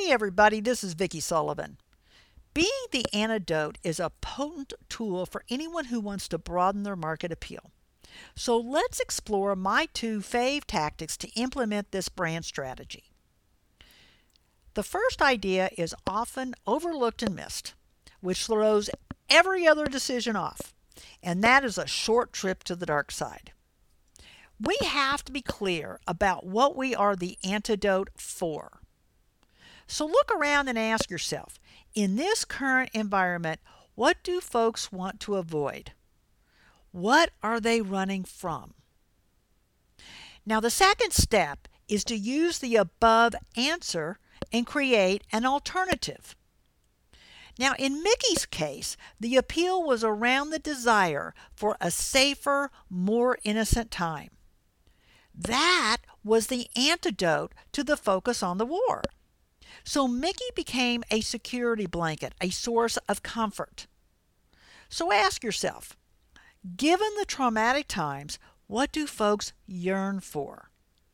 Hey everybody, this is Vicki Sullivan. Being the antidote is a potent tool for anyone who wants to broaden their market appeal. So let's explore my two fave tactics to implement this brand strategy. The first idea is often overlooked and missed, which throws every other decision off, and that is a short trip to the dark side. We have to be clear about what we are the antidote for. So look around and ask yourself, in this current environment, what do folks want to avoid? What are they running from? Now, the second step is to use the above answer and create an alternative. Now, in Mickey's case, the appeal was around the desire for a safer, more innocent time. That was the antidote to the focus on the war. So Mickey became a security blanket, a source of comfort. So ask yourself, given the traumatic times, what do folks yearn for?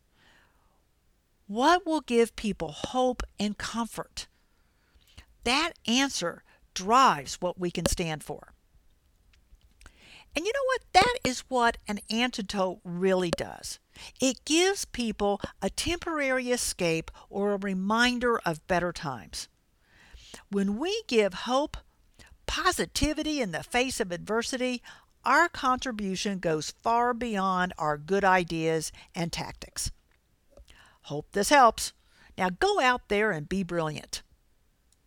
What will give people hope and comfort? That answer drives what we can stand for. And you know what? That is what an antidote really does. It gives people a temporary escape or a reminder of better times. When we give hope, positivity in the face of adversity, our contribution goes far beyond our good ideas and tactics. Hope this helps. Now go out there and be brilliant.